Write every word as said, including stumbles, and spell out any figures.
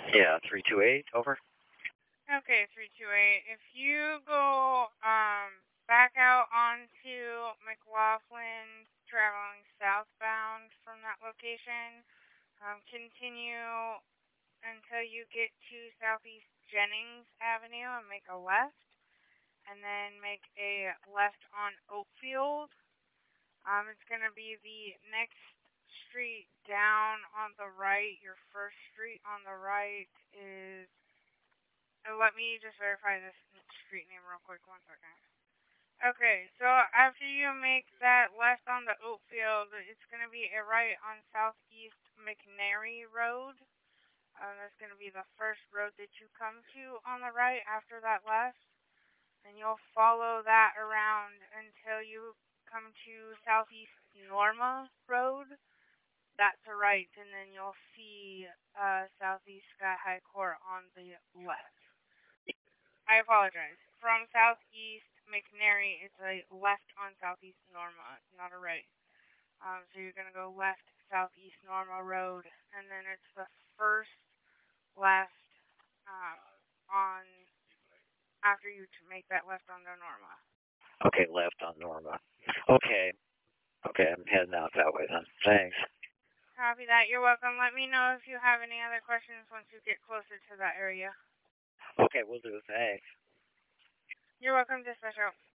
Yeah, three two eight, over. Okay, three two eight. If you go um back out onto McLaughlin, traveling southbound from that location, um, continue until you get to Southeast Jennings Avenue and make a left, and then make a left on Oakfield. Um, it's going to be the next street down on the right. Your first street on the right is... Uh, let me just verify this street name real quick. One second. Okay, so after you make that left on the Oakfield, it's going to be a right on Southeast McNary Road. Uh, that's going to be the first road that you come to on the right after that left. And you'll follow that around until you come to Southeast Norma Road. That's a right, and then you'll see uh, Southeast Sky High Court on the left. I apologize. From Southeast McNary, it's a left on Southeast Norma, not a right. Um, so you're going to go left Southeast Norma Road, and then it's the first left um, on after you make that left on the Norma. Okay, left on Norma. Okay. Okay, I'm heading out that way then. Thanks. Copy that. You're welcome. Let me know if you have any other questions once you get closer to that area. Okay, we'll do. Thanks. You're welcome, Dispatch out.